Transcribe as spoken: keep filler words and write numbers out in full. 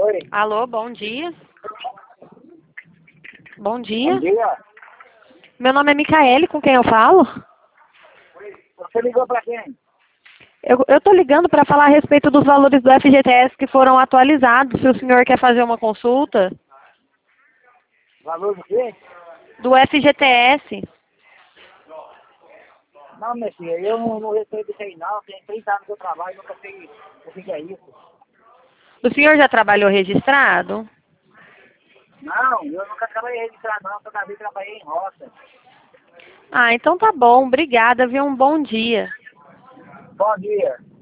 Oi. Alô, bom dia. Bom dia. Bom dia. Meu nome é Micaele, com quem eu falo? Você ligou para quem? Eu eu estou ligando para falar a respeito dos valores do F G T S que foram atualizados. Se o senhor quer fazer uma consulta. Valor do quê? Do F G T S. Não, minha filha, eu não, não recebo isso aí não. Tem trinta anos que eu trabalho e nunca sei o que que é isso. O senhor já trabalhou registrado? Não, eu nunca trabalhei registrado não. Toda vez trabalhei em roça. Ah, então tá bom. Obrigada, viu? Um bom dia. Bom dia.